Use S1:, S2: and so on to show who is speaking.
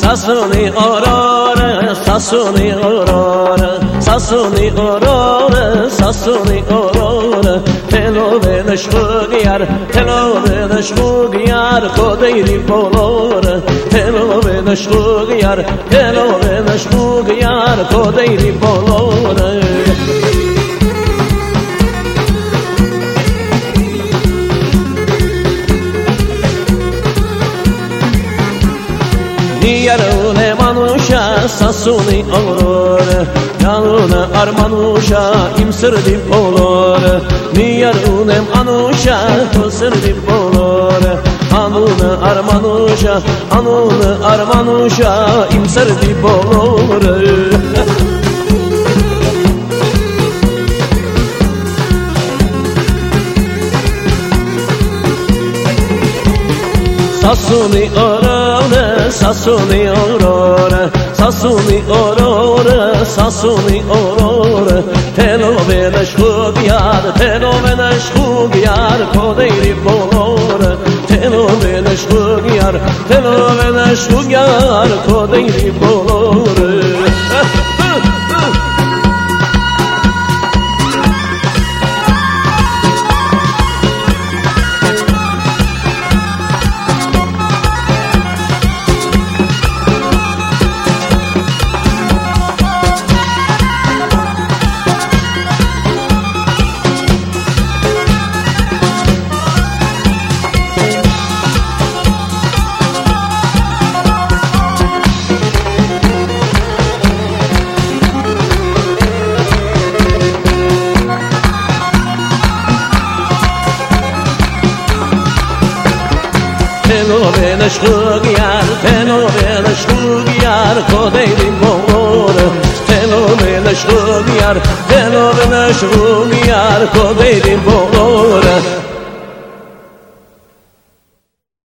S1: Sasuni orore, sasuni orore, sasuni orore, sasuni orore. Telo venesh mugyar, telo venesh mugyar, kodeyri bolore. Telo venesh mugyar, telo venesh mugyar, kodeyri bolore. Yarune manusha sasuni orore, yarune armanusha imsirdi bolore. Yarune manusha imsirdi bolore, anune armanusha imsirdi bolore. Sasuni orore, sasuni orore, sasuni orore, sasuni orore. Telo venesh mugyar, telo venesh mugyar, kodeyri bolore. Telo venesh mugyar, telo venesh mugyar, kodeyri bolore. Telo venesh mugyar, telo venesh mugyar, kodeyri bolore. Telo venesh mugyar, telo venesh mugyar, kodeyri bolore.